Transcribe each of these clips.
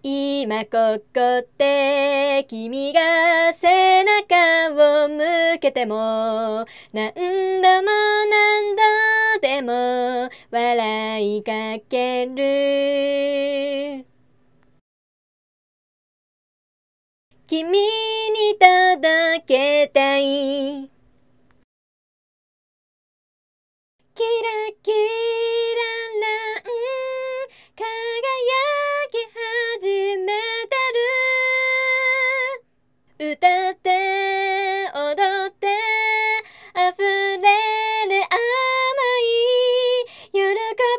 今ここで君が背中を向けても何度も何度でも笑いかける。君に届けたいキラキララン輝き始めてる。歌って踊って溢れる甘い喜ぶ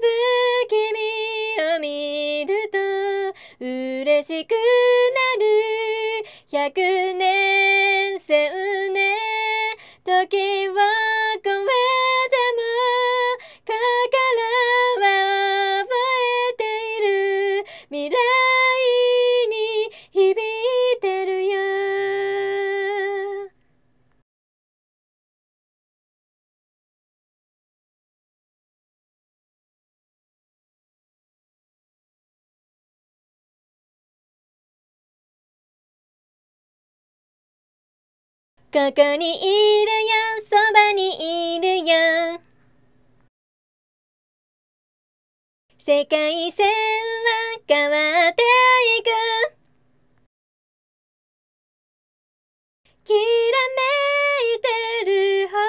君を見ると嬉しくなる。100年1000年時を超えても心は覚えている。未来に響いてるよ。ここにいるよ、そばにいるよ。世界線は変わっていく。きらめいてる方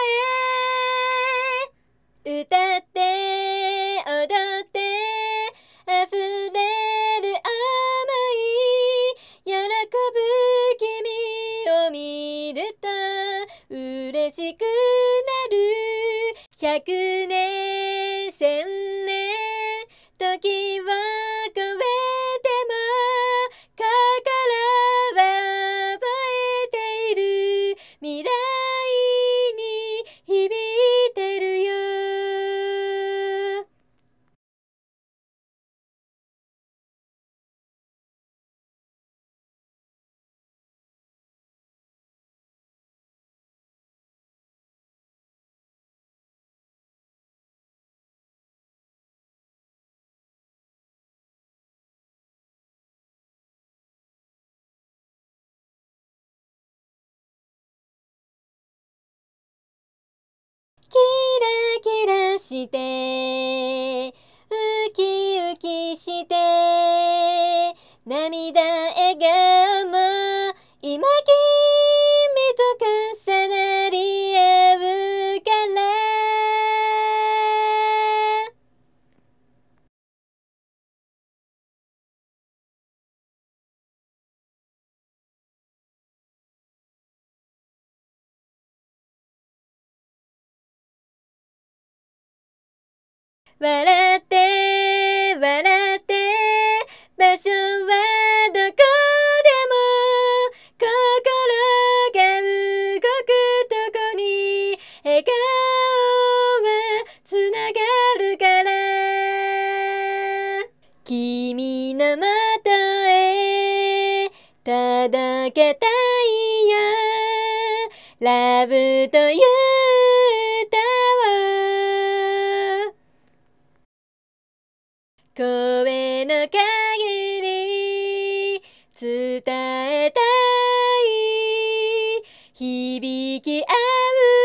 へ歌って踊って溢れる甘い喜ぶ君を見ると嬉しくなる。100年1000年時を超えても心は覚えている。未来に響いてるよ。キラキラしてウキウキして涙笑顔も今君と重なり合うから。笑って笑って場所はどこでも心が動くとこに笑顔はつながるから。君のもとへ届けたいよラブという歌を声の限り伝えたい響き合う